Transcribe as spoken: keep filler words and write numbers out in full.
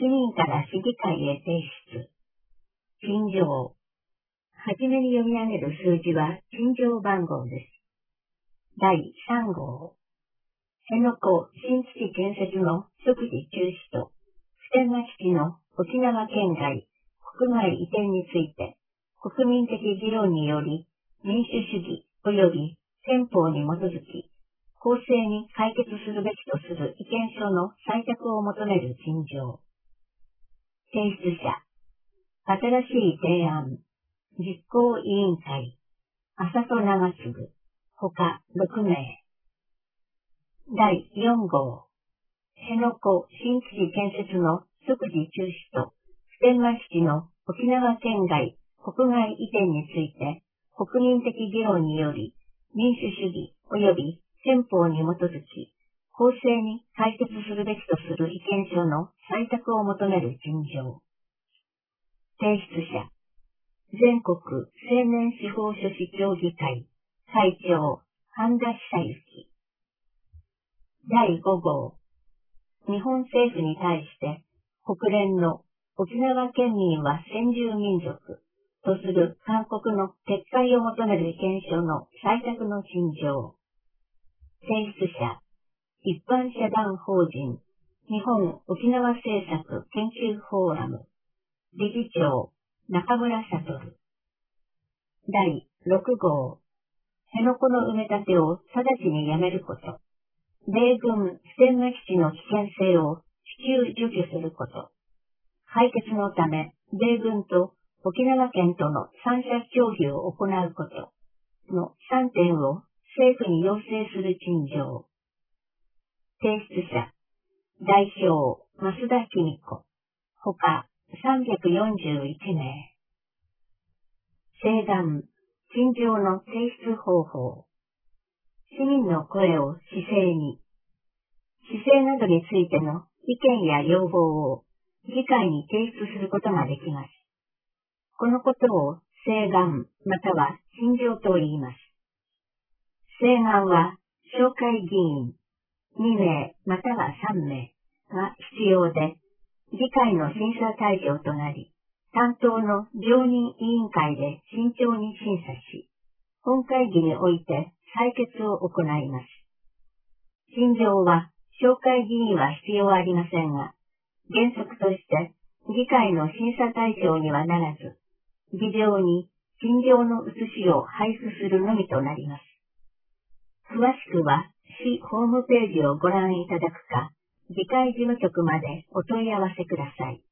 市民から市議会へ提出。陳情。はじめに読み上げる数字は陳情番号です。だいさん号。辺野古新基地建設の即時中止と、普天間基地の沖縄県外、国外移転について、国民的議論により、民主主義及び憲法に基づき、公正に解決するべきとする意見書の採択を求める陳情。提出者、新しい提案、実行委員会、浅戸長次、他ろくめい。だいよん号。辺野古新基地建設の即時中止と、普天間基地の沖縄県外、国外移転について、国民的議論により、民主主義及び憲法に基づき、公正に解決するべきとする意見書の採択を求める陳情。提出者、全国青年司法書士協議会、会長、半田久之。だいご号。日本政府に対して、国連の沖縄県民は先住民族とする勧告の撤回を求める意見書の採択の陳情。提出者、一般社団法人、日本沖縄政策研究フォーラム、理事長、中村悟。だいろく号。辺野古の埋め立てを直ちにやめること。米軍普天間基地の危険性を至急除去すること。解決のため、米軍と沖縄県との三者協議を行うことのさんてんを政府に要請する陳情。提出者、代表、増田紀美子。他、さんびゃくよんじゅういちめい。請願、陳情の提出方法。市民の声を市政に。市政などについての意見や要望を議会に提出することができます。このことを請願または陳情と言います。請願は紹介議員にめいまたはさんめいが必要で、議会の審査対象となり、担当の常任委員会で慎重に審査し、本会議において採決を行います。陳情は紹介議員は必要ありませんが、原則として議会の審査対象にはならず、議場に陳情の写しを配布するのみとなります。詳しくは市ホームページをご覧いただくか、議会事務局までお問い合わせください。